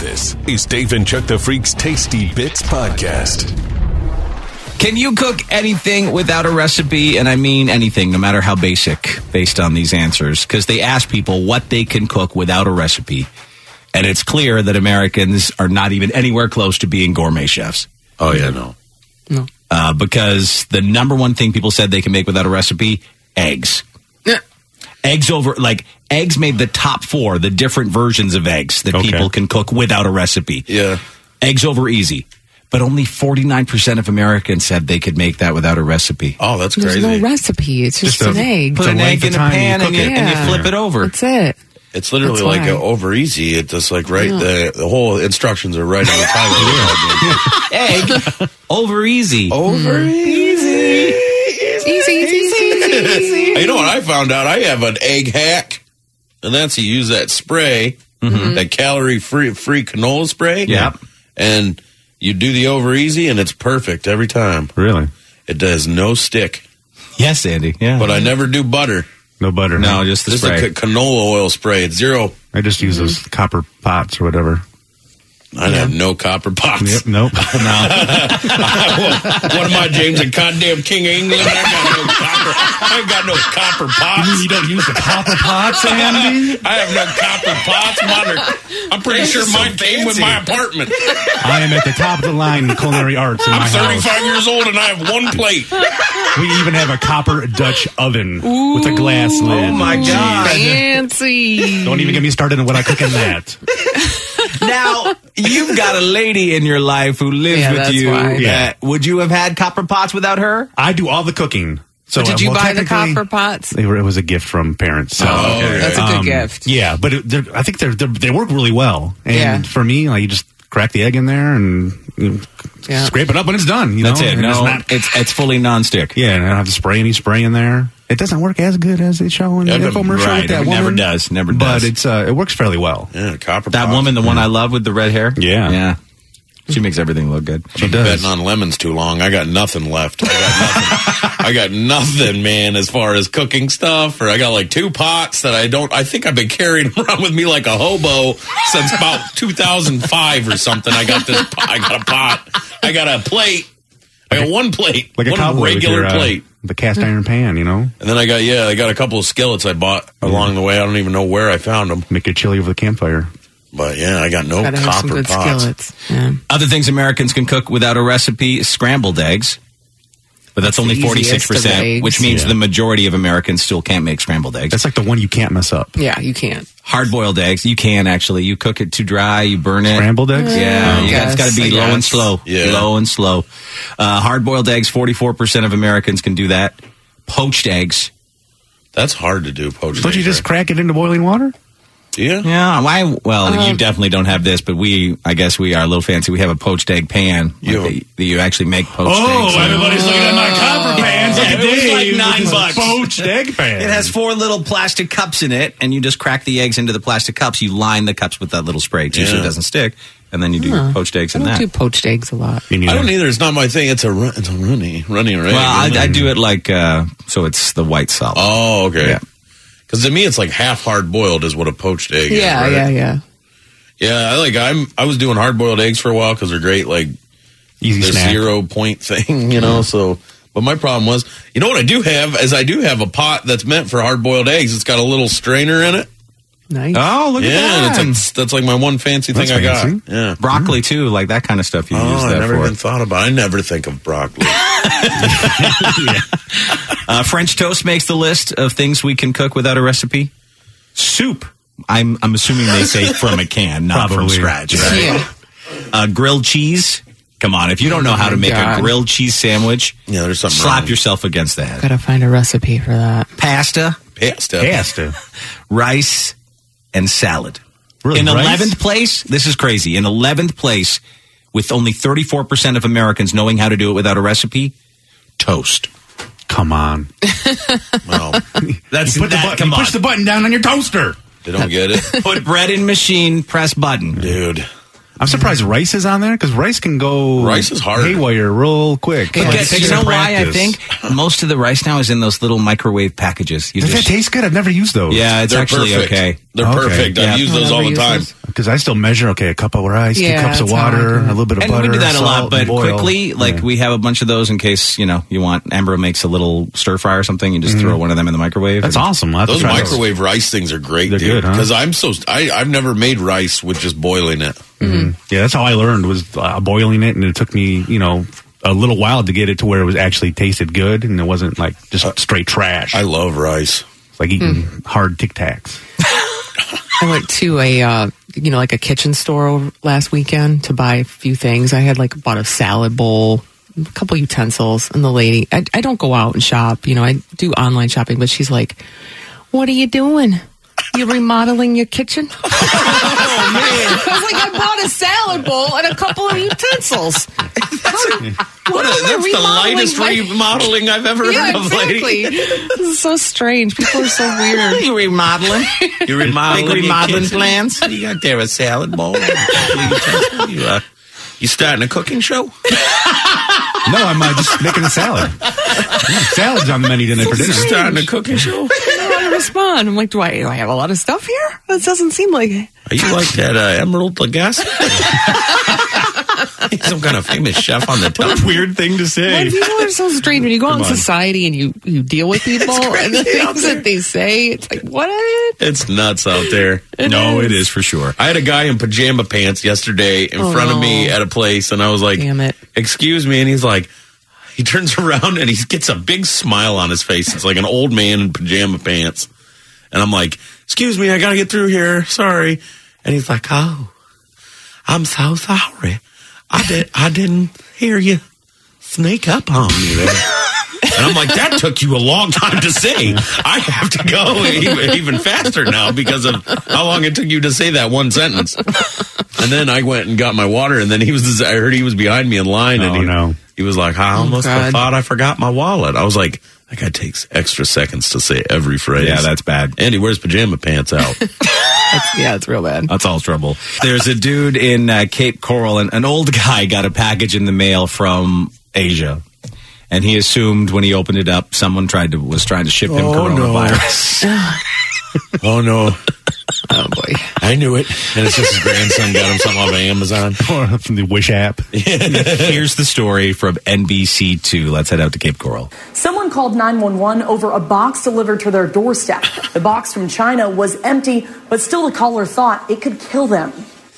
This is Dave and Chuck the Freak's Tasty Bits Podcast. Can you cook anything without a recipe? And I mean anything, no matter how basic, based on these answers. Because they ask people what they can cook without a recipe. And it's clear that Americans are not even anywhere close to being gourmet chefs. Oh, yeah, no. Because the number one thing people said they can make without a recipe, eggs. Yeah. Eggs made the top 4, the different versions of eggs that people can cook without a recipe. Yeah. Eggs over easy. But only 49% of Americans said they could make that without a recipe. Oh, that's There's crazy. no recipe. It's just an egg. Put an egg in a pan and you flip it over. That's it. It's literally That's like why. over easy. It's just like the whole instructions are right on the title. Egg over easy. Over easy. Easy. You know what I found out? I have an egg hack, and that's you use that spray, that calorie-free canola spray. Yep. And you do the over easy, and it's perfect every time. Really? It does no stick. Yes, Andy. Yeah. But I never do butter. No butter. No, just the Just spray. a canola oil spray. It's zero. I just use those copper pots or whatever. I have no copper pots. Yep, nope. What am I, James, a goddamn king of England? I ain't got no copper pots. You don't use the copper pots, Andy? I have no copper pots. I'm pretty sure mine came with my apartment. I am at the top of the line in culinary arts in my I'm 35 house. years old and I have one plate. We even have a copper Dutch oven with a glass lid. Oh, my God. Fancy. Don't even get me started on what I cook in that. Now, you've got a lady in your life who lives Yeah, with that's you. why. Yeah. Would you have had copper pots without her? I do all the cooking. So, Did you buy the technically, copper pots? It was a gift from parents. So. That's a good gift. Yeah, but I think they work really well. And Yeah. for me, you just crack the egg in there and scrape it up when it's done. That's it. And No, it's fully nonstick. Yeah, and I don't have to spray any spray in there. It doesn't work as good as they show in the infomercial right. with that It woman. never does. Never But does. it works fairly well. Yeah, copper That pots. woman, the one I love with the red hair? Yeah. Yeah. She makes everything look good. She Been does. betting on lemons too long. I got nothing left. I got nothing, man, as far as cooking stuff. Or I got like 2 pots that I think I've been carrying around with me like a hobo since about 2005 or something. I got a pot. I got a plate. I got one plate. Like a one cowboy regular with your, plate. the cast iron pan, And then I got a couple of skillets I bought along the way. I don't even know where I found them. Make your chili over the campfire. But yeah, I got no Gotta have some copper good pots. skillets. Yeah. Other things Americans can cook without a recipe, scrambled eggs. But that's only the easiest of 46%, eggs. which means the majority of Americans still can't make scrambled eggs. That's like the one you can't mess up. Yeah, you can't. Hard-boiled eggs, you can actually. You cook it too dry, you burn it. Scrambled eggs? Yeah, it's got to be I low and guess. slow. Yeah. Low and slow. Hard-boiled eggs, 44% of Americans can do that. Poached eggs. That's hard to do, poached Don't you eggs, just right? crack it into boiling water? Yeah. Yeah, you definitely don't have this, but I guess we are a little fancy. We have a poached egg pan that you actually make poached eggs. everybody's looking at my copper pans. Yeah, it was like $9. Poached egg pan. It has 4 little plastic cups in it, and you just crack the eggs into the plastic cups. You line the cups with that little spray, too, so it doesn't stick. And then you do your poached eggs I in don't that. do poached eggs a lot. I don't either. It's not my thing. It's a runny, right? Well, I do it like, so it's the white solid. Oh, okay. Yeah. Because to me, it's like half hard boiled is what a poached egg is. Yeah, right? Yeah. I was doing hard boiled eggs for a while because they're great, like Easy the snack. 0 point thing, So, but my problem was, what I do have is I do have a pot that's meant for hard boiled eggs. It's got a little strainer in it. Nice. Oh, look at that. And that's like my one fancy thing That's I got. fancy. Yeah. Broccoli, too, like that kind of stuff you use I that never for. even thought about it. I never think of broccoli. French toast makes the list of things we can cook without a recipe. Soup. I'm assuming they say from a can, not from Probably. scratch, right? Yeah. Grilled cheese. Come on, if you don't know how to make God. a grilled cheese sandwich, Yeah, there's something slap wrong. yourself against the head. Gotta find a recipe for that. Pasta, Pasta. rice, and salad. Really, In rice? 11th place, this is crazy. In 11th place, with only 34% of Americans knowing how to do it without a recipe, toast. Come on. Well, That's You push the button down on your toaster. they don't get it. Put bread in machine, press button. Dude. I'm surprised rice is on there because rice can go Rice is hard. haywire real quick. But Like, it guess, takes you know some why I practice. think most of the rice now is in those little microwave packages. You Does that taste good? I've never used those. yeah, it's They're actually perfect. okay. They're Okay. perfect. Yeah. I've used I'll those all never the use time. those. Because I still measure, a cup of rice, 2 Yeah, cups of that's how I water, do it. a little bit of And butter. we do that a lot, salt, but and boil. quickly, we have a bunch of those in case, you want, Amber makes a little stir fry or something, and just throw one of them in the microwave. That's and- awesome. I'll have to Those try microwave rice things are great, They're dude. good, huh? Because I've never made rice with just boiling it. Yeah, that's how I learned was boiling it, and it took me, a little while to get it to where it was actually tasted good, and it wasn't like just straight trash. I love rice. It's like eating hard Tic Tacs. I went to a like a kitchen store last weekend to buy a few things. I had bought a salad bowl, a couple utensils, and the lady, I don't go out and shop, I do online shopping, but she's like, "What are you doing? You remodeling your kitchen?" Oh man! I was like, "I bought a salad bowl and a couple of utensils." That's the lightest remodeling I've ever heard of, lady. exactly. This is so strange. People are so weird. You remodeling? You remodeling, Big remodeling your kitchen? plans? What do you got there? A salad bowl? You starting a cooking show? No, I'm just making a salad. Salad's on the menu tonight for dinner. Starting a cooking show? I don't know how to respond. I'm like, do I have a lot of stuff here? That doesn't seem like it. Are you like that Emerald Lagasse? He's some kind of famous chef on the top. Weird thing to say. Well, people are so strange when you go out in Come on. society and you deal with people and the crazy out things that they say. It's like, what? It's nuts out there. No, it is for sure. I had a guy in pajama pants yesterday in front of me at a place, and I was like, Damn it. "Excuse me," and he's like, he turns around and he gets a big smile on his face. It's like an old man in pajama pants, and I'm like, "Excuse me, I gotta get through here. Sorry," and he's like, "Oh, I'm so sorry. I didn't hear you sneak up on me there." And I'm like, that took you a long time to say. I have to go even faster now because of how long it took you to say that one sentence. And then I went and got my water, and then I heard he was behind me in line, and he was like, I almost God. thought I forgot my wallet. I was like, that guy takes extra seconds to say every phrase. Yeah, that's bad. And he wears pajama pants out. It's real bad. That's all trouble. There's a dude in Cape Coral, and an old guy got a package in the mail from Asia. And he assumed when he opened it up, someone was trying to ship him coronavirus. Oh, no. Oh, boy. I knew it. And it's just his grandson got him something off of Amazon. Or from the Wish app. Here's the story from NBC2. Let's head out to Cape Coral. Someone called 911 over a box delivered to their doorstep. The box from China was empty, but still the caller thought it could kill them.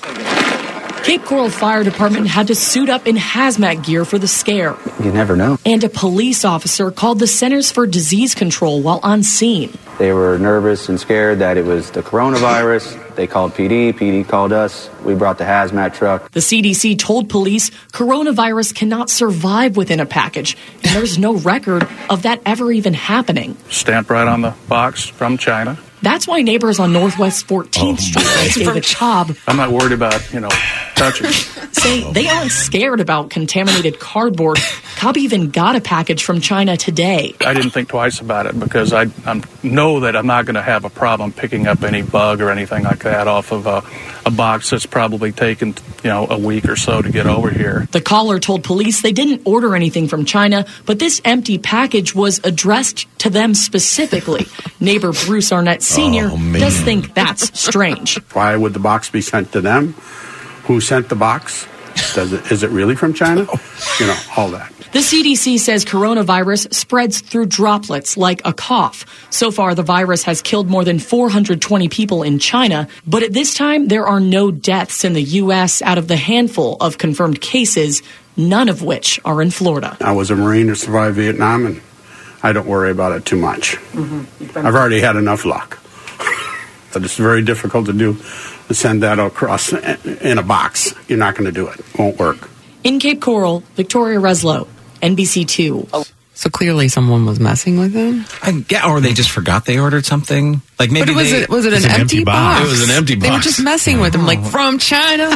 Cape Coral Fire Department had to suit up in hazmat gear for the scare. You never know. And a police officer called the Centers for Disease Control while on scene. They were nervous and scared that it was the coronavirus. They called PD. PD called us. We brought the hazmat truck. The CDC told police coronavirus cannot survive within a package, and there's no record of that ever even happening. Stamped right on the box from China. That's why neighbors on Northwest 14th Street at David Cobb I'm not worried about, touching. say they aren't scared about contaminated cardboard. Cobb even got a package from China today. I didn't think twice about it because I know that I'm not going to have a problem picking up any bug or anything like that off of a box that's probably taken, a week or so to get over here. The caller told police they didn't order anything from China, but this empty package was addressed to them specifically. Neighbor Bruce Arnett Sr. does think that's strange. Why would the box be sent to them? Who sent the box? Is it really from China? All that. The CDC says coronavirus spreads through droplets like a cough. So far, the virus has killed more than 420 people in China, but at this time, there are no deaths in the U.S. out of the handful of confirmed cases, none of which are in Florida. I was a Marine who survived Vietnam, and I don't worry about it too much. I've already had enough luck. But it's very difficult to send that across in a box. You're not going to do it. It won't work. In Cape Coral, Victoria Reslow, NBC2. So clearly someone was messing with him. Or they just forgot they ordered something. Like maybe Was it an empty box? It was an empty They were box. just messing with him, like from China.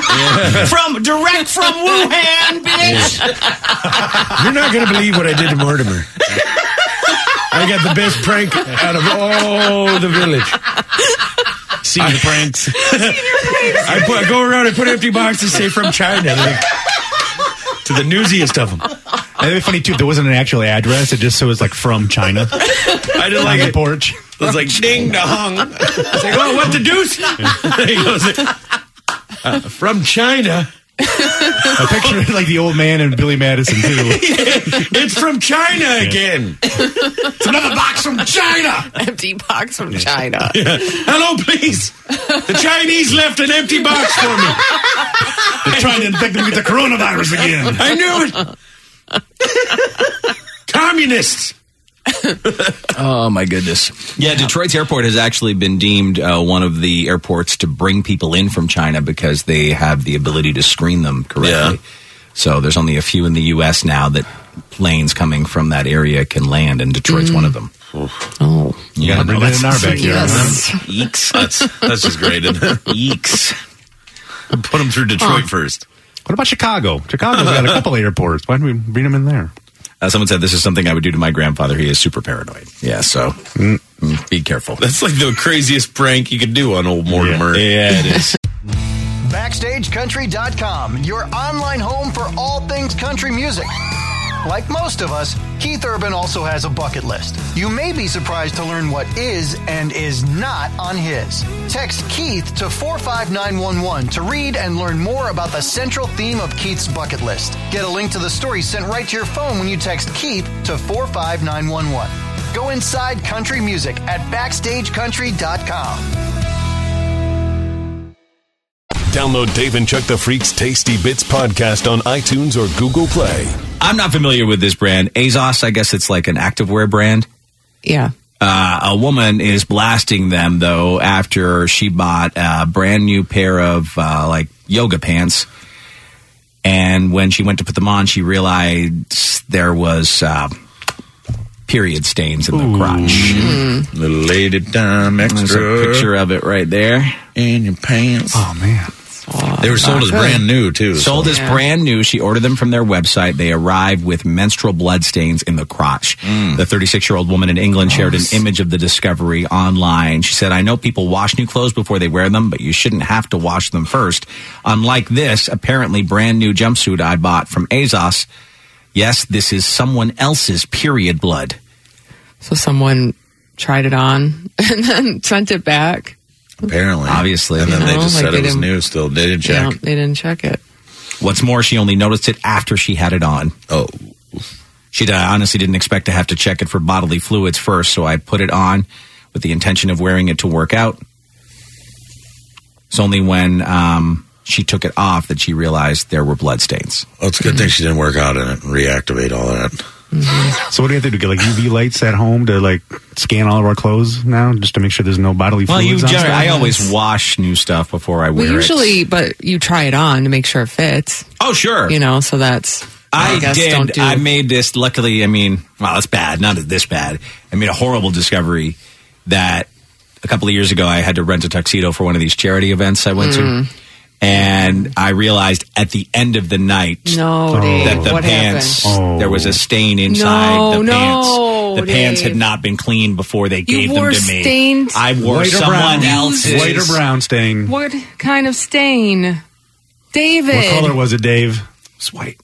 direct from Wuhan, bitch. You're not going to believe what I did to Mortimer. I got the best prank out of all the village. Senior pranks. I go around and put empty boxes, say from China, to the newsiest of them. And it'd be funny too. There wasn't an actual address. It just so it was like from China. I didn't like the it. porch. It was like ding dong. I was like, oh, what the deuce? He goes, from China. I picture like the old man and Billy Madison too. It's from China again. It's another box from China. Empty box from China. Yeah. Hello, please. The Chinese left an empty box for me. They're trying to infect them with the coronavirus again. I knew it. Communists. Oh, my goodness. Yeah, Detroit's airport has actually been deemed one of the airports to bring people in from China because they have the ability to screen them correctly. Yeah. So there's only a few in the U.S. now that planes coming from that area can land, and Detroit's one of them. Oh. Yeah, gotta bring that in our backyard. Yes. Eeks. That's just great, isn't it? Eeks. Put them through Detroit first. What about Chicago? Chicago's got a couple of airports. Why don't we bring them in there? Someone said this is something I would do to my grandfather. He is super paranoid. Yeah, so be careful. That's like the craziest prank you could do on old Mortimer. Yeah, it is. BackstageCountry.com, your online home for all things country music. Like most of us, Keith Urban also has a bucket list. You may be surprised to learn what is and is not on his. Text Keith to 45911 to read and learn more about the central theme of Keith's bucket list. Get a link to the story sent right to your phone when you text Keith to 45911. Go inside country music at BackstageCountry.com. Download Dave and Chuck the Freak's Tasty Bits podcast on iTunes or Google Play. I'm not familiar with this brand. Azos, I guess it's like an activewear brand. Yeah. A woman is blasting them, though, after she bought a brand new pair of like yoga pants. And when she went to put them on, she realized there was period stains in the crotch. The lady time extra. There's a picture of it right there. In your pants. Oh, man. They were sold as brand new, too. Sold as brand new. She ordered them from their website. They arrived with menstrual blood stains in the crotch. The 36-year-old woman in England shared an image of the discovery online. She said, I know people wash new clothes before they wear them, but you shouldn't have to wash them first. Unlike this, apparently brand new jumpsuit I bought from Azos. Yes, this is someone else's period blood. So someone tried it on and then sent it back. Apparently. Obviously. And then they just like said they it was didn't- new still. They didn't check. Yeah, they didn't check it. What's more, she only noticed it after she had it on. Oh. She honestly didn't expect to have to check it for bodily fluids first, so I put it on with the intention of wearing it to work out. It's only when she took it off that she realized there were blood stains. Well, it's a good thing she didn't work out in it and reactivate all that. So what do you have to do? Get like UV lights at home to like scan all of our clothes now, just to make sure there's no bodily Well, fluids on stuff? I always wash new stuff before I wear Well, it. usually, but you try it on to make sure it fits. Oh, sure. You know, so that's. I guess did. Don't do. I made this. Luckily, I mean, well, it's bad. Not this bad. I made a horrible discovery that a couple of years ago I had to rent a tuxedo for one of these charity events I went to, and I realized at the end of the night No, Dave. that the what pants happened? there was a stain inside No, the pants. no, The pants Dave. had not been cleaned before they gave wore them to me. stained- I wore White or someone brown? else's. White or brown stain. What kind of stain, David? What color was it, Dave? It's white.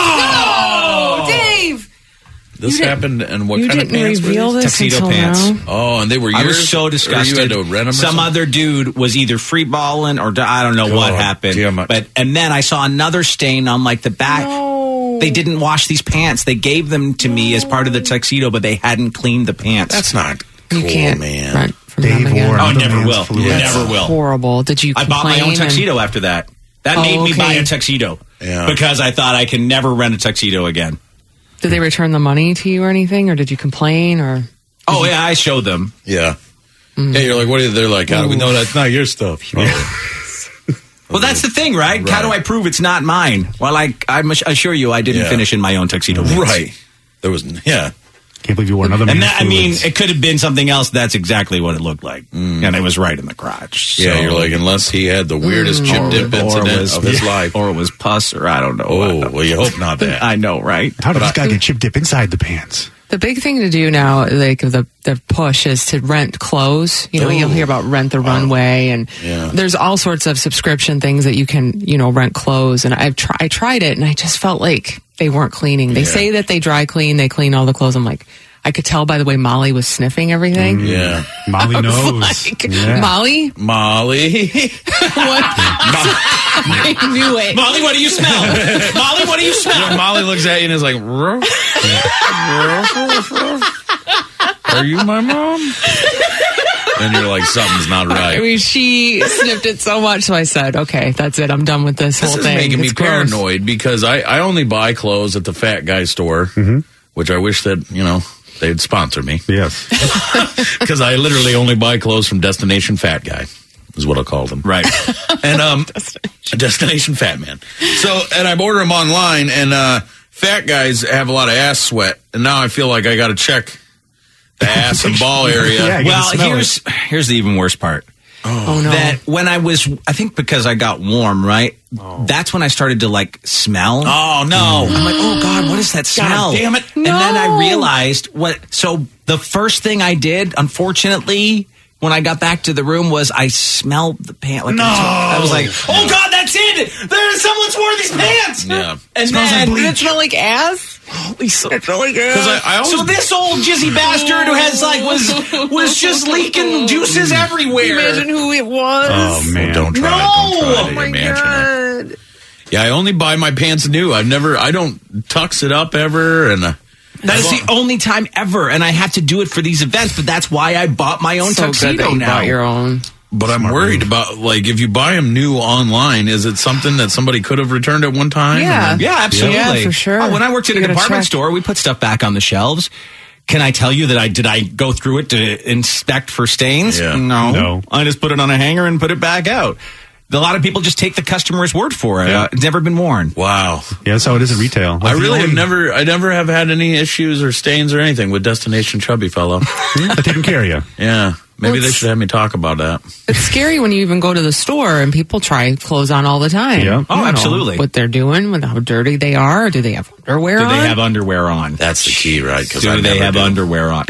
No, Dave. This happened, and what You kind of didn't pants reveal were these? this Tuxedo until pants. now? Oh, and they were yours? I was so disgusted. Or you had to rent them or Some something? other dude was either free balling or I don't know what God happened. damn it. And then I saw another stain on like the back. No. They didn't wash these pants. They gave them to me as part of the tuxedo, but they hadn't cleaned the pants. That's not cool, You can't man. rent from Dave them again. wore Oh, another never man's will. fluids. Yeah. Never will. Horrible. Did you? I bought my own complain and- tuxedo after that. That Oh, made me buy okay. a tuxedo Yeah. because I thought I can never rent a tuxedo again. Did they return the money to you or anything, or did you complain? Or Oh yeah, I showed them. Yeah. Yeah, you're like, what are you? They're like, how do we know that's not your stuff? Well, that's the thing, right? How do I prove it's not mine? Well, I assure you, I didn't Yeah. finish in my own tuxedo pants. Right. There was, yeah. Can't believe you wore another And man's that, I mean, fluids. it could have been something else. That's exactly what it looked like. And it was right in the crotch. Yeah, So- you're like, unless he had the weirdest chip dip incident of his life. Or it was pus, or I don't know. Oh, well, you hope not that. I know, right? How did this guy get chip dip inside the pants? The big thing to do now, like the push, is to rent clothes. You know, you'll hear about Rent the Runway, and there's all sorts of subscription things that you can, rent clothes. And I tried it, and I just felt like they weren't cleaning. They say that they dry clean, they clean all the clothes. I'm like, I could tell by the way Molly was sniffing everything. Yeah. Molly knows. Molly? Molly. What? I knew it. Molly, what do you smell? Molly, what do you smell? When Molly looks at you and is like, "Ruff, ruff, ruff. Are you my mom?" And you're like, something's not right. I mean, she sniffed it so much, so I said, okay, that's it. I'm done with this whole This is thing. making me It's gross. paranoid because I only buy clothes at the Fat Guy store, which I wish that, they'd sponsor me. Yes. Because I literally only buy clothes from Destination Fat Guy, is what I'll call them. Right. And Destination Fat Man. So, and I order them online, and fat guys have a lot of ass sweat, and now I feel like I got to check the ass and ball area. Yeah, Well, here's the even worse part. Oh, no. That when I think because I got warm, right? That's when I started to smell. Oh, no. I'm like, oh God, what is that smell? God damn it. And then I realized so the first thing I did, unfortunately, when I got back to the room was I smelled the pants. I was like, oh God, that's it. Someone's wore these pants. Yeah. And Did it smell like ass? It smelled like ass. I always, so this old jizzy bastard who has was just leaking juices everywhere. Imagine who it was. Oh, man. Don't try Oh to my imagine it. God. Yeah, I only buy my pants new. I don't tux it up ever, and That is the only time ever, and I have to do it for these events. But that's why I bought my own So good tuxedo that you now. bought your own. But I'm worried about, if you buy them new online, is it something that somebody could have returned at one time? Yeah. Yeah, absolutely. Yeah, for sure. Oh, when I worked at a You gotta department check. store, we put stuff back on the shelves. Can I tell you that did I go through it to inspect for stains? Yeah. No. I just put it on a hanger and put it back out. A lot of people just take the customer's word for it. Yeah. It's never been worn. Wow. Yeah, that's how it is at retail. I really have I never have had any issues or stains or anything with Destination Chubby Fellow. They're taking care of you. Yeah. Maybe Well, they should have me talk about that. It's scary when you even go to the store and people try clothes on all the time. Yeah. You Oh, don't know absolutely. what they're doing, with how dirty they are. Do they have underwear Do on? they have underwear on? That's the key, right? Because Do they have under? underwear on?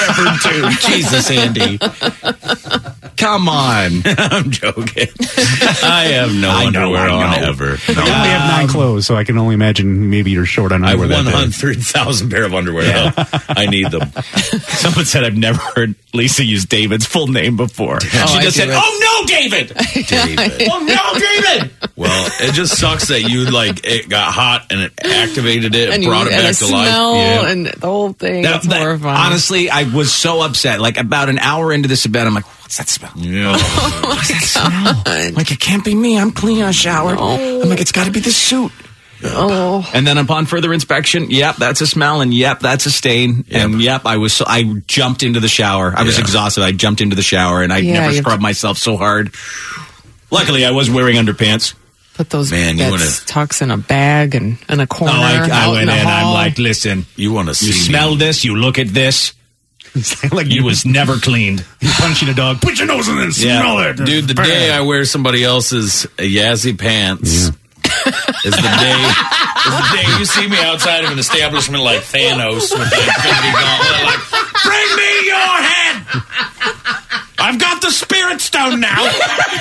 I never do. Jesus, Andy. Come on. I'm joking. I have no underwear on ever. No. I have 9 clothes, so I can only imagine maybe you're short on I have underwear that day. 100,000 pair of underwear. Though. I need them. Someone said I've never heard Lisa use David's full name before. She I just do said, it. "Oh no, David! David. Oh no, David!" Well, it just sucks that you it got hot and it activated it and and brought it and back the to life. smell Yeah. and the whole thing. It's horrifying. Honestly, I was so upset. Like about an hour into this event, I'm like, "What's that smell? Yeah. What's that smell?" I'm like, it can't be me. I'm clean. I showered. I'm like, it's got to be the suit. Oh. And then upon further inspection, yep, that's a smell, and yep, that's a stain, and yep, I jumped into the shower. I was exhausted. I jumped into the shower, and I never scrubbed myself so hard. Luckily, I was wearing underpants. Put those Man, you wanna- tucks in a bag and in a corner. I out went in. in. The I'm hall. like, listen, You want to see you smell me? this, you look at this. like You was never cleaned. you're punching a dog. Put your nose in it and smell it. Dude, the day I wear somebody else's Yazzie pants is the day you see me outside of an establishment like Thanos with the Infinity Gauntlet, like, bring me your head! I've got the Spirit Stone now!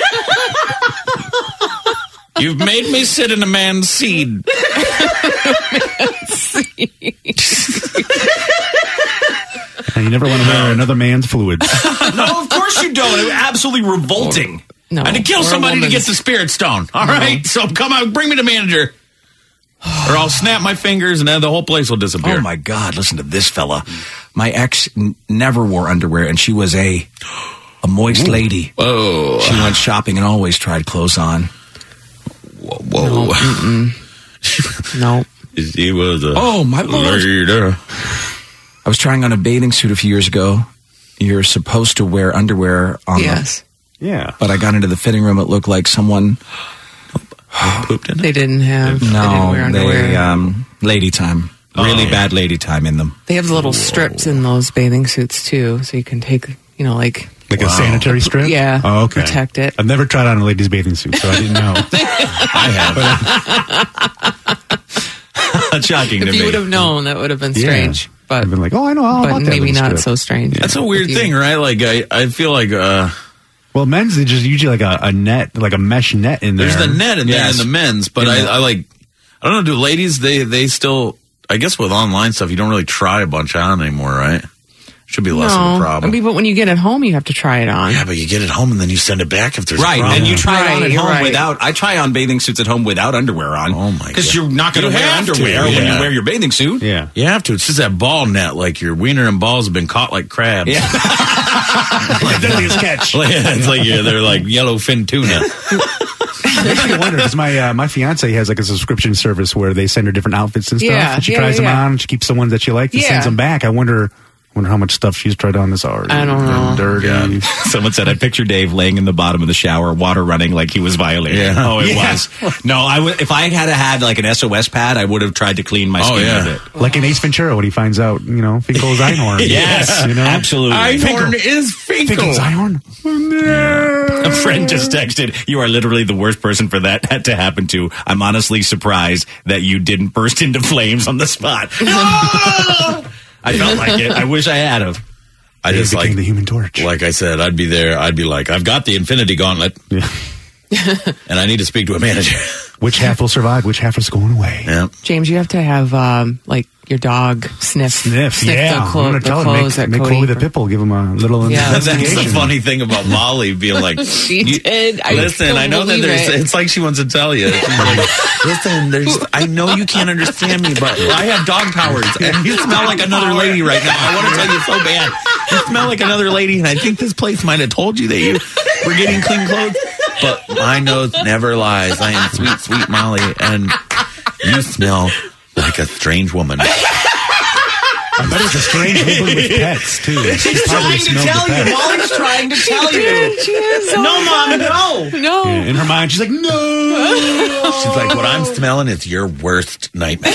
You've made me sit in a man's seed. And you never want to wear another man's fluids. No, of course you don't. It was absolutely revolting. No, I had to kill or a somebody to woman's- get the Spirit Stone. All right, so come on, bring me the manager. Or I'll snap my fingers and then the whole place will disappear. Oh my God! Listen to this fella. My ex never wore underwear, and she was a moist lady. Whoa. She went shopping and always tried clothes on. Whoa. No. He was a Oh, my Lord. leader. I was trying on a bathing suit a few years ago. You're supposed to wear underwear on Yes. Yeah. but I got into the fitting room. It looked like someone. Pooped in it. They didn't have. they didn't wear underwear. lady time. Really bad lady time in them. They have little strips in those bathing suits too, so you can take, like Like a sanitary strip? Yeah. Oh, okay. Protect it. I've never tried on a lady's bathing suit, so I didn't know. I have. Shocking to If me. you would have known, that would have been strange. but I've been like, oh, I know all but about that. maybe little not strip. so strange. That's a weird thing, right? Like I feel like Well, men's is just usually like a net, like a mesh net in there. there's the net in there in the men's, but I like I don't know. Do ladies they still? I guess with online stuff, you don't really try a bunch on anymore, right? Should be less of a problem. I mean, but when you get it home, you have to try it on. Yeah, but you get it home and then you send it back if there's Right, a problem. and you try it on at Right, home right. without. I try on bathing suits at home without underwear on. Oh my Because God. you're not going to You wear have to, underwear when yeah. you wear your bathing suit. Yeah. You have to. It's just that ball net, like your wiener and balls have been caught like crabs. Yeah. Like deadliest catch. It's like they're like yellowfin tuna. Makes me wonder because my fiance has like a subscription service where they send her different outfits and stuff. Yeah, and she yeah, tries them yeah. on. And she keeps the ones that she likes and Yeah. sends them back. I wonder how much stuff she's tried on this already. I don't know. Dirty. Someone said, I picture Dave laying in the bottom of the shower, water running like he was violated. Yeah. Oh, it Yeah. was. No, if I had like an SOS pad, I would have tried to clean my skin yeah. with it. Like in Ace Ventura when he finds out, Finkel's Einhorn. Yes, you know? absolutely. Einhorn is Finkel. Finkel's Einhorn. A friend just texted, you are literally the worst person for that to happen to. I'm honestly surprised that you didn't burst into flames on the spot. I felt like it. I wish I had have. I Dave just became like the Human Torch. Like I said, I'd be there. I'd be like, I've got the Infinity Gauntlet, Yeah. and I need to speak to a manager. Which half will survive? Which half is going away? Yeah. James, you have to have like your dog sniff Yeah. the, I'm gonna the tell her clothes make that Chloe Cody the Pitbull. Give him a little Yeah. That's the investigation. funny thing about Molly being like, She did. I listen, don't I know that believe there's. it. It's like she wants to tell you. She's like, listen, I know you can't understand me, but I have dog powers, and you smell like another lady right now. I want to tell you so bad. You smell like another lady, and I think this place might have told you that you were getting clean clothes. But my nose never lies. I am sweet, sweet Molly, and you smell like a strange woman. I bet it's a strange woman with pets too. She's trying to tell you. Molly's trying to tell you. She is. No, Mom, no. No. Yeah, in her mind, she's like, no. She's like, what I'm smelling is your worst nightmare.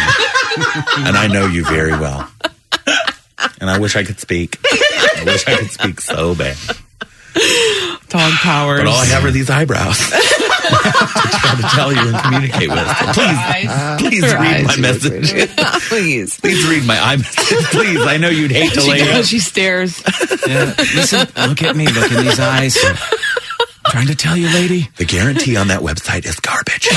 And I know you very well. And I wish I could speak. I wish I could speak so bad. Dog powers. But all I have are these eyebrows to try to tell you and communicate with. So please Her read eyes my are message. Please. Please read my iMessage. Please. I know you'd hate to lay it. She stares. Yeah. Listen, look at me. Look in these eyes. I'm trying to tell you, lady. The guarantee on that website is garbage.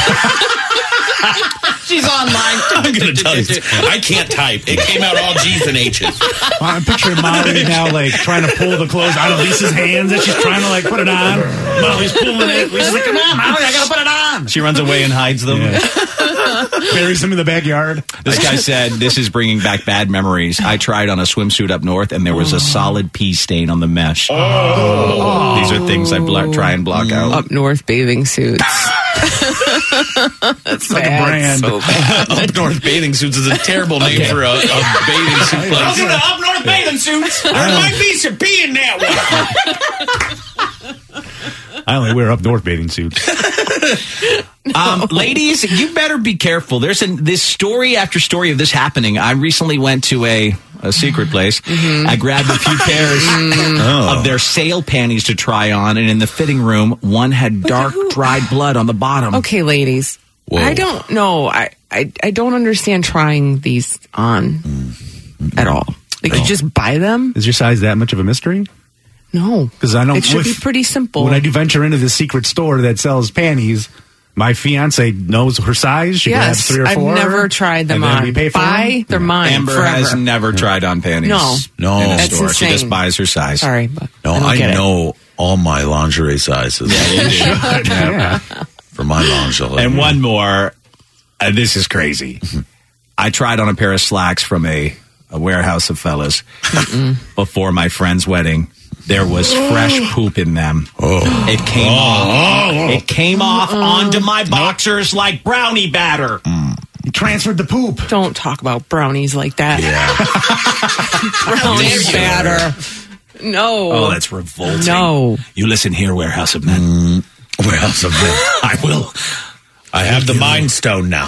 She's online. I'm going to tell you. I can't type. It came out all G's and H's. I'm picturing Molly now, like trying to pull the clothes out of Lisa's hands, and she's trying to like put it on. Molly's pulling it. Lisa's like, "Come on, Molly, I gotta put it on." She runs away and hides them. Buries them in the backyard. This guy said, this is bringing back bad memories. I tried on a swimsuit up north, and there was a solid pee stain on the mesh. Oh. These are things I try and block out. Up north bathing suits. It's like a brand. So bad. Up North Bathing Suits is a terrible name for a bathing suit place. Welcome to Up North Bathing Suits. There might be some pee in that one. I only wear up north bathing suits. Ladies, you better be careful. There's this story after story of this happening. I recently went to a secret place. I grabbed a few pairs of their sale panties to try on, and in the fitting room, one had dark, dried blood on the bottom. Okay, ladies. Whoa. I don't know. I don't understand trying these on at all. Like, you just buy them? Is your size that much of a mystery? No. Because I don't. It should be pretty simple. When I do venture into the secret store that sells panties, my fiance knows her size. She grabs 3 or 4. I've never tried them and then on. we pay for Buy, them. they're mine Amber forever. has never tried on panties. No. In a That's store. She insane. just buys her size. Sorry, but No, I, don't I get it. know all my lingerie sizes. Yeah. For my lingerie. And one more. This is crazy. I tried on a pair of slacks from a warehouse of fellas before my friend's wedding. There was fresh poop in them. It came off. It came off onto my boxers like brownie batter. You transferred the poop. Don't talk about brownies like that. Yeah. Brownie batter. No. Oh, that's revolting. No. You listen here, Warehouse of Men. Warehouse of Men. I will. I have the Mind Stone now.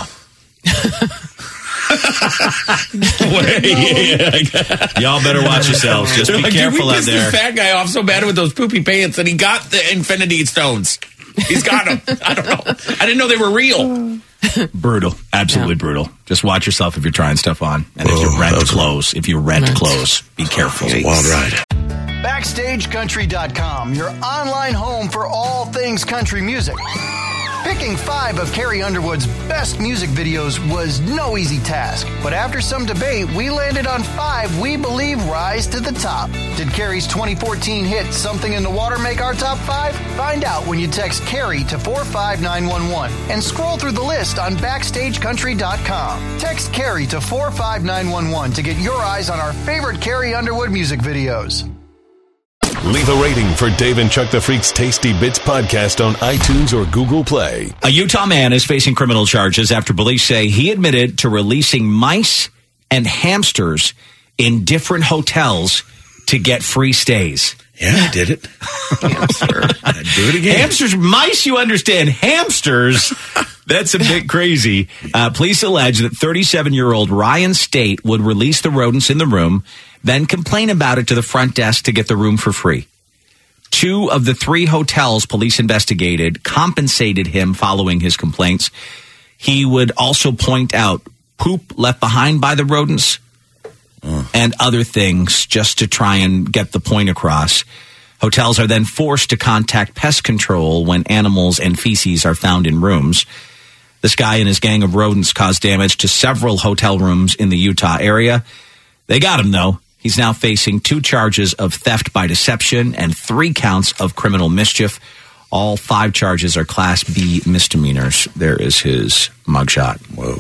Y'all better watch yourselves. Just be careful out This there. fat guy off so bad with those poopy pants that he got the Infinity Stones. He's got them. I don't know. I didn't know they were real. Brutal. Absolutely brutal. Just watch yourself if you're trying stuff on. And if you rent clothes, be careful. It's a wild ride. BackstageCountry.com, your online home for all things country music. Picking 5 of Carrie Underwood's best music videos was no easy task, but after some debate, we landed on 5 we believe rise to the top. Did Carrie's 2014 hit Something in the Water make our top 5? Find out when you text Carrie to 45911 and scroll through the list on BackstageCountry.com. Text Carrie to 45911 to get your eyes on our favorite Carrie Underwood music videos. Leave a rating for Dave and Chuck the Freak's Tasty Bits podcast on iTunes or Google Play. A Utah man is facing criminal charges after police say he admitted to releasing mice and hamsters in different hotels to get free stays. Yeah, I did it. Hamster. I'd do it again. Hamsters, mice, you understand. Hamsters, that's a bit crazy. Police allege that 37-year-old Ryan State would release the rodents in the room, then complain about it to the front desk to get the room for free. 2 of the 3 hotels police investigated compensated him following his complaints. He would also point out poop left behind by the rodents and other things just to try and get the point across. Hotels are then forced to contact pest control when animals and feces are found in rooms. This guy and his gang of rodents caused damage to several hotel rooms in the Utah area. They got him, though. He's now facing 2 charges of theft by deception and 3 counts of criminal mischief. All 5 charges are Class B misdemeanors. There is his mugshot. Whoa.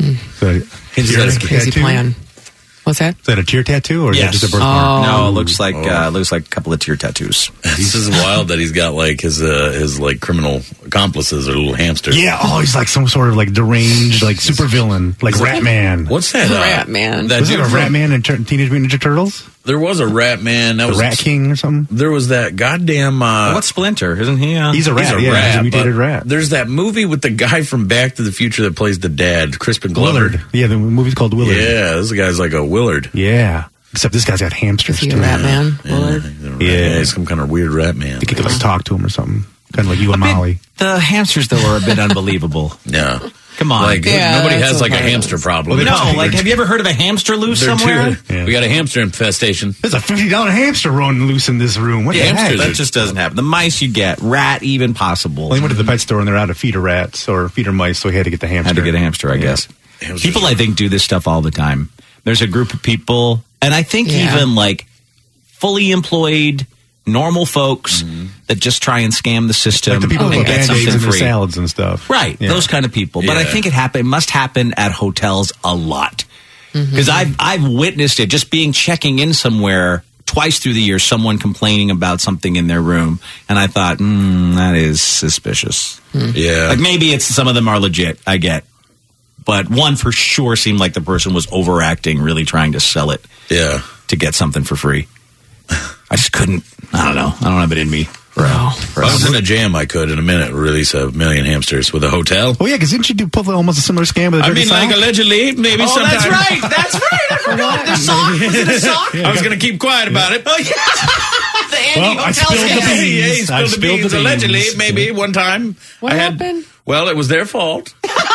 Crazy plan. What's that? Is that a tear tattoo or is that just a birthmark? No, it looks like a couple of tear tattoos. This is wild that he's got like his like criminal accomplices or little hamsters. Yeah, he's like some sort of like deranged, like super villain, like Rat Man. What's that? Rat Man. Was it a Rat Man in Teenage Mutant Ninja Turtles? There was a Rat Man. That the was Rat King or something. There was that goddamn. What's Splinter? Isn't he? He's a rat. He's a mutated rat. There's that movie with the guy from Back to the Future that plays the dad, Crispin Glover. Willard. Yeah, the movie's called Willard. Yeah, this guy's like a Willard. Yeah. Except this guy's got hamsters. Is he a rat man? Willard? Yeah, he's some kind of weird rat man. I think he could like talk to him or something. Kind of like you and Molly. The hamsters, though, are a bit unbelievable. Yeah. Come on. Like, nobody has like a hamster problem. No, like, have you ever heard of a hamster loose somewhere? We got a hamster infestation. There's a $50 hamster running loose in this room. What the heck? That just doesn't happen. The mice you get, rat even possible. Well, he went to the pet store and they're out of feeder rats or feeder mice, so he had to get the hamster. Had to get a hamster, I guess. People, I think, do this stuff all the time. There's a group of people, and I think even like fully employed, normal folks that just try and scam the system. Like the people who get Band-Aids something and free. the salads and stuff. Right, those kind of people. But I think it must happen at hotels a lot. Because I've witnessed it, just checking in somewhere twice through the year, someone complaining about something in their room. And I thought, that is suspicious. Yeah. Like maybe some of them are legit, I get. But one for sure seemed like the person was overacting, really trying to sell it to get something for free. I just couldn't. I don't know. I don't have it in me. If I was in a jam, I could in a minute release 1 million hamsters with a hotel. Oh yeah, because didn't you pull almost a similar scam with a dirty sock? like allegedly, maybe sometime. That's right. I forgot. The sock. Was it a sock? I was going to keep quiet about it. Oh, yeah. The Andy I Hotel spilled the scam. beans. Yeah, he spilled the beans. Allegedly, maybe one time. What happened? Well, it was their fault.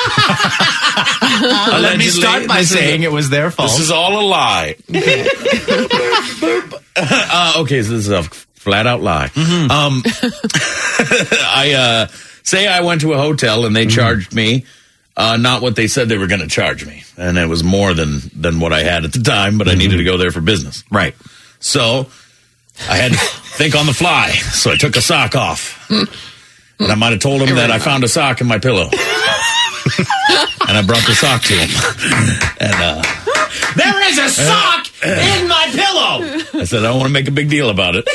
Let me start by saying it was their fault. This is all a lie. Okay, so this is a flat out lie. I say I went to a hotel and they charged me not what they said they were going to charge me, and it was more than what I had at the time, but I needed to go there for business. Right. So I had to think on the fly. So I took a sock off, and I might have told him that I found a sock in my pillow, and I brought the sock to him, and there is a sock in my pillow. I said I don't want to make a big deal about it.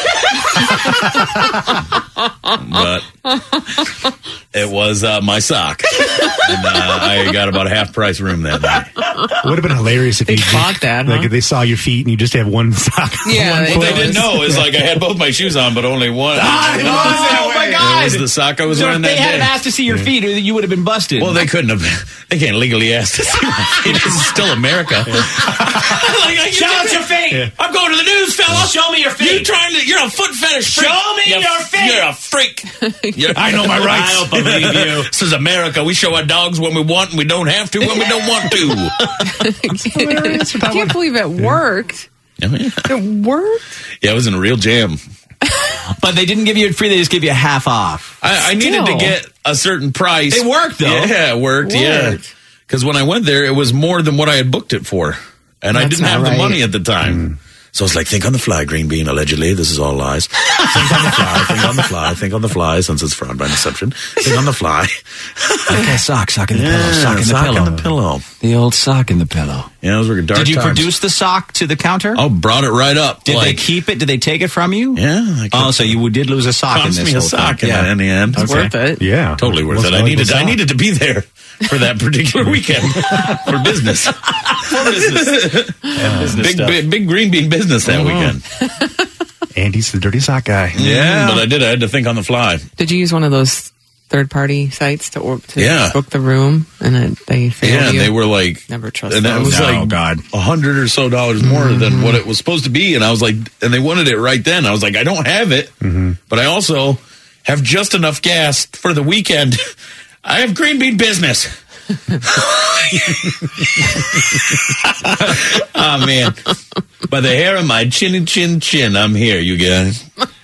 But it was my sock. And I got about a half price room that night. It would have been hilarious if you bought that. Like if they saw your feet and you just have one sock. Yeah, What they didn't know is like I had both my shoes on, but only one. It was that way. my God! It was the sock I was So wearing if they that hadn't day. asked to see your feet, you would have been busted. Well, they couldn't have. They can't legally ask to see my feet. This is still America. Show us your feet. Yeah. I'm going to the news, fella. Show me your feet. You're a foot fetish freak. Show me your feet. You're a freak. I know my rights. I don't believe you. This is America. We show our dogs when we want, and we don't have to when we don't want to. I can't believe it worked. Oh, yeah. It worked? Yeah, I was in a real jam. But they didn't give you it free. They just gave you half off. I needed to get a certain price. It worked, though. Yeah, it worked. Yeah. Because when I went there, it was more than what I had booked it for. And I That's didn't have not the right. money at the time. So I was like, think on the fly, Green Bean, allegedly. This is all lies. Think on the fly, think on the fly, think on the fly, since it's fraud by deception. Think on the fly. Okay, sock in the pillow. Sock in the pillow. The old sock in the pillow. Yeah, those were dark Did you times. produce the sock to the counter? Oh, brought it right up. Did they keep it? Did they take it from you? Yeah. Oh, so you did lose a sock in Cost this me a whole sock thing. in the end. It's worth it. Yeah. Totally worth it. I needed to be there for that particular weekend for business. Big Green Bean business that weekend. Andy's the dirty sock guy. Yeah, but I had to think on the fly. Did you use one of those third-party sites to Yeah. book the room, and they failed Yeah, you? they were like, Never trust and that those. was like $100 or so more than what it was supposed to be. And I was like, and they wanted it right then. I was like, I don't have it, but I also have just enough gas for the weekend. I have Green Bean business. Oh man, by the hair of my chin, I'm here, you guys.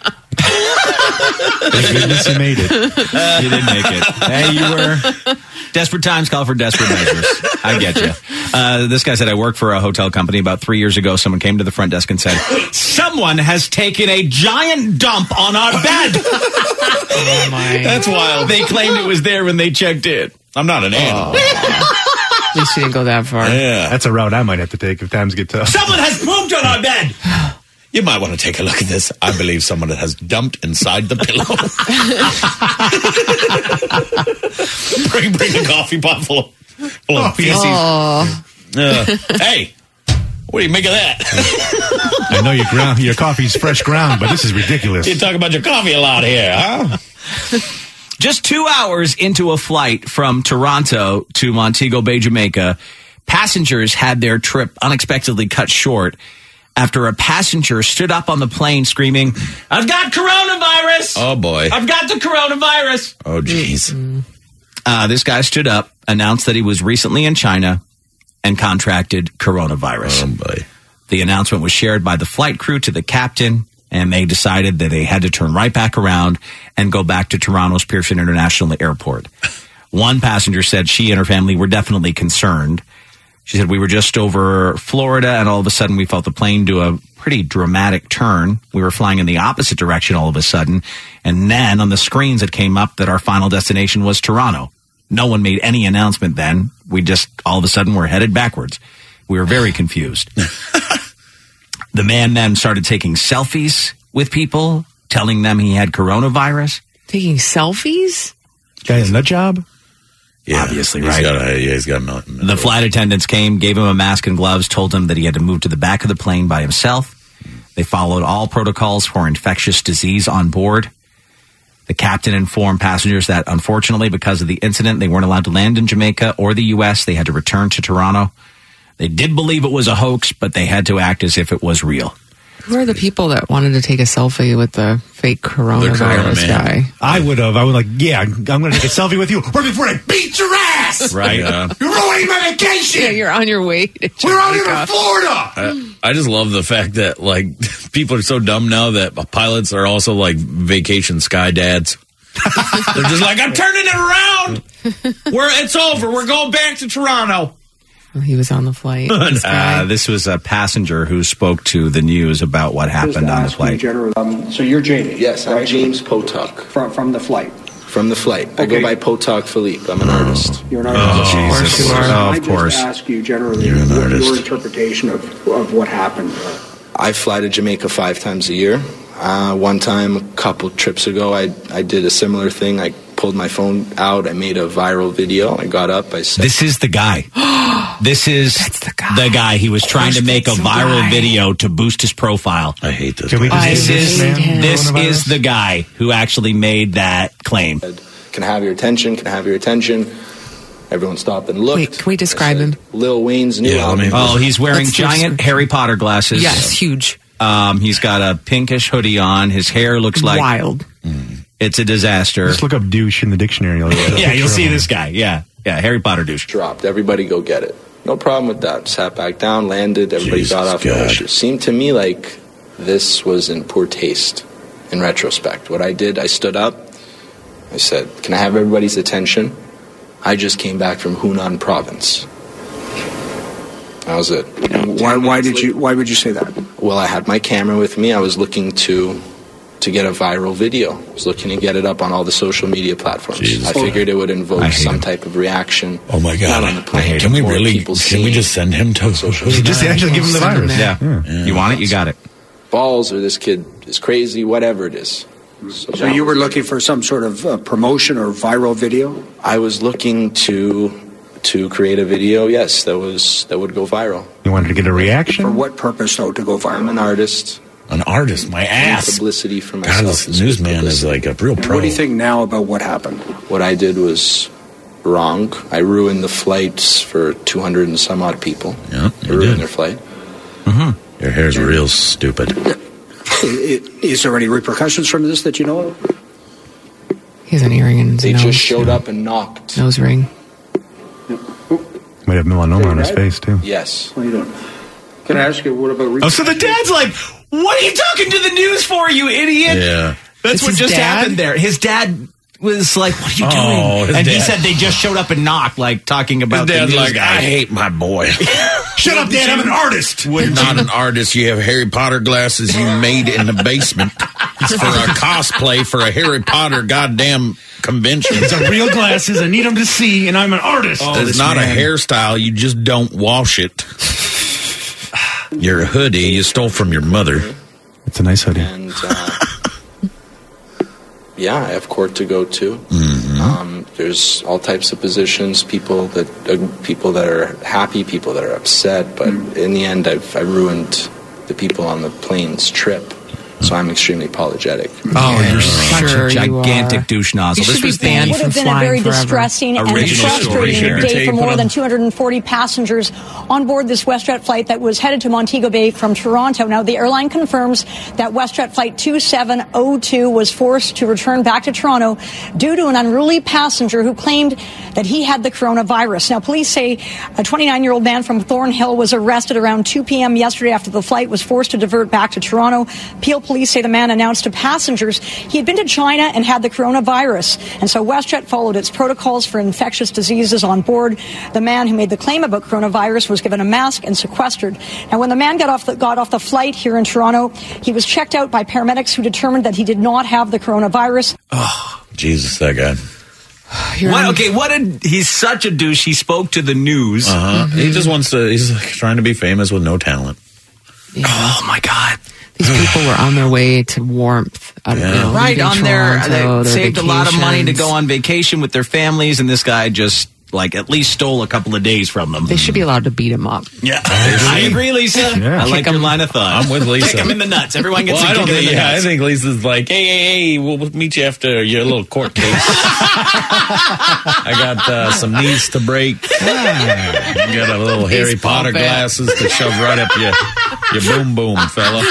Thank goodness you made it. You didn't make it. Hey, you were. Desperate times call for desperate measures. I get you. This guy said, I work for a hotel company. About 3 years ago, someone came to the front desk and said, someone has taken a giant dump on our bed. Oh my! That's wild. They claimed it was there when they checked in. I'm not an animal. At least you didn't go that far. Yeah. That's a route I might have to take if times get tough. Someone has pooped on our bed. You might want to take a look at this. I believe someone has dumped inside the pillow. bring a coffee pot full of feces. Hey, what do you make of that? I know your coffee's fresh ground, but this is ridiculous. You talk about your coffee a lot here, huh? Just 2 hours into a flight from Toronto to Montego Bay, Jamaica, passengers had their trip unexpectedly cut short after a passenger stood up on the plane screaming, I've got coronavirus! Oh, boy. I've got the coronavirus! Oh, jeez. This guy stood up, announced that he was recently in China and contracted coronavirus. Oh, boy. The announcement was shared by the flight crew to the captain, and they decided that they had to turn right back around and go back to Toronto's Pearson International Airport. One passenger said she and her family were definitely concerned. She said, we were just over Florida, and all of a sudden we felt the plane do a pretty dramatic turn. We were flying in the opposite direction all of a sudden, and then on the screens it came up that our final destination was Toronto. No one made any announcement then. We just, all of a sudden, were headed backwards. We were very confused. The man then started taking selfies with people, telling them he had coronavirus. Taking selfies? Guy has a nut job? Yeah, obviously, he's right? He's got nothing. The flight attendants came, gave him a mask and gloves, told him that he had to move to the back of the plane by himself. They followed all protocols for infectious disease on board. The captain informed passengers that, unfortunately, because of the incident, they weren't allowed to land in Jamaica or the U.S. They had to return to Toronto. They did believe it was a hoax, but they had to act as if it was real. Who are the people that wanted to take a selfie with the fake coronavirus guy? I would like, yeah, I'm going to take a selfie with you right before I beat your ass. Right. You're ruining my vacation. Yeah, you're on your way to Jamaica. We're out here in Florida. I just love the fact that, like, people are so dumb now that pilots are also, like, vacation sky dads. They're just like, I'm turning it around. It's over. We're going back to Toronto. Well, he was on the flight. This was a passenger who spoke to the news about what happened on the flight. So you're Jamie? Yes, I'm James Potok. From the flight? From the flight. I go by Potok Philippe. I'm an artist. You're an artist? Oh, Jesus. Of course. I just ask you generally your interpretation of what happened. I fly to Jamaica 5 times a year. One time, a couple trips ago, I did a similar thing. I pulled my phone out. I made a viral video. I got up. I said, "This is the guy. This is the guy. He was trying to make a viral video to boost his profile. I hate this. This is the guy who actually made that claim. Can I have your attention? Can I have your attention? Everyone stopped and looked. Wait, can we describe him? Lil Wayne's new album. He's wearing giant Harry Potter glasses. Yes, huge. He's got a pinkish hoodie on. His hair looks like wild. It's a disaster. Just look up douche in the dictionary. You'll see this guy. Yeah, Harry Potter douche. Dropped. Everybody go get it. No problem with that. Sat back down, landed. Everybody got off. It seemed to me like this was in poor taste in retrospect. What I did, I stood up. I said, can I have everybody's attention? I just came back from Hunan province. That was it. Why would you say that? Well, I had my camera with me. I was looking to get a viral video. I was looking to get it up on all the social media platforms. I figured it would invoke some type of reaction. Oh my God! Not on the plane. Can we just send him to social media? Just actually give him the virus. Yeah. You want it? You got it. Balls, or this kid is crazy. Whatever it is. So you were looking for some sort of promotion or viral video? I was looking to create a video, yes, that would go viral. You wanted to get a reaction? For what purpose, though, to go viral? I'm an artist. An artist, my ass. Publicity for myself. God, this newsman is like a real pro. What do you think now about what happened? What I did was wrong. I ruined the flights for 200 and some odd people. Yeah, I ruined their flight. Your hair's real stupid. Is there any repercussions from this that you know of? He has an earring in his They nose. just showed up and knocked. Nose ring. Might have melanoma on his face, too. Yes. What are you doing? Can I ask you, what about so the dad's like, what are you talking to the news for, you idiot? Yeah. That's what just happened there. His dad was like, what are you doing? And he said they just showed up and knocked, like talking about his dad's the news like, guy. I hate my boy. Shut up, Dad, I'm an artist. You're not an artist. You have Harry Potter glasses you made in the basement. It's for a cosplay for a Harry Potter goddamn convention. It's a real glasses. I need them to see, and I'm an artist. It's not a hairstyle. You just don't wash it. Your hoodie you stole from your mother. It's a nice hoodie. And yeah, I have court to go to. There's all types of positions. People that are happy, people that are upset. But in the end, I ruined the people on the plane's trip. So I'm extremely apologetic. Oh, you're such a gigantic douche nozzle. This was banned would have been a very distressing and frustrating day for more than 240 passengers on board this WestJet flight that was headed to Montego Bay from Toronto. Now, the airline confirms that WestJet flight 2702 was forced to return back to Toronto due to an unruly passenger who claimed that he had the coronavirus. Now, police say a 29-year-old man from Thornhill was arrested around 2 p.m. yesterday after the flight was forced to divert back to Toronto. Peel police say the man announced to passengers he had been to China and had the coronavirus. And so WestJet followed its protocols for infectious diseases on board. The man who made the claim about coronavirus was given a mask and sequestered. Now, when the man got off the flight here in Toronto, he was checked out by paramedics who determined that he did not have the coronavirus. Oh, Jesus, that guy. He's such a douche. He spoke to the news. He just wants to, he's like trying to be famous with no talent. Yeah. Oh, my God. These people were on their way to warmth. Right, on Toronto, they saved a lot of money to vacations. go on vacation with their families, and this guy just, at least stole a couple of days from them. They should be allowed to beat him up. Yeah, I agree, Lisa. Yeah. I like your line of thought. I'm with Lisa. Kick him in the nuts. Everyone gets Well, a kick him in the nuts. I think Lisa's like, hey, we'll meet you after your little court case. I got some knees to break. You got a little Harry Potter glasses to shove right up your boom boom, fella.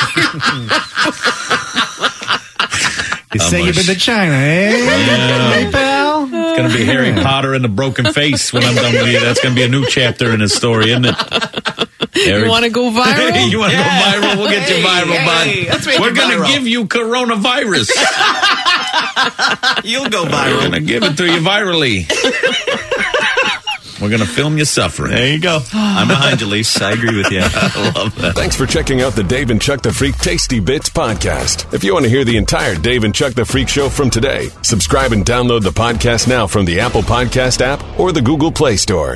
You say you've been to China, eh? Yeah. Hey, pal? It's going to be Harry Potter and the broken face when I'm done with you. That's going to be a new chapter in his story, isn't it? You want to go viral? You want to go viral? We'll get you viral, bud. We're going to give you coronavirus. You'll go We're viral. going to give it to you virally. We're going to film you suffering. There you go. I'm behind you, Lisa. I agree with you. I love that. Thanks for checking out the Dave and Chuck the Freak Tasty Bits podcast. If you want to hear the entire Dave and Chuck the Freak show from today, subscribe and download the podcast now from the Apple Podcast app or the Google Play Store.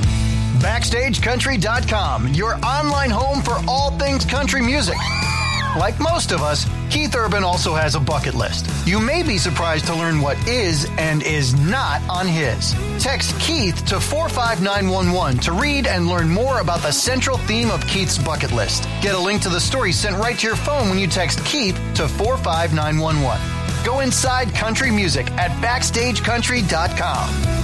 BackstageCountry.com, your online home for all things country music. Like most of us, Keith Urban also has a bucket list. You may be surprised to learn what is and is not on his. Text Keith to 45911 to read and learn more about the central theme of Keith's bucket list. Get a link to the story sent right to your phone when you text Keith to 45911. Go inside country music at BackstageCountry.com.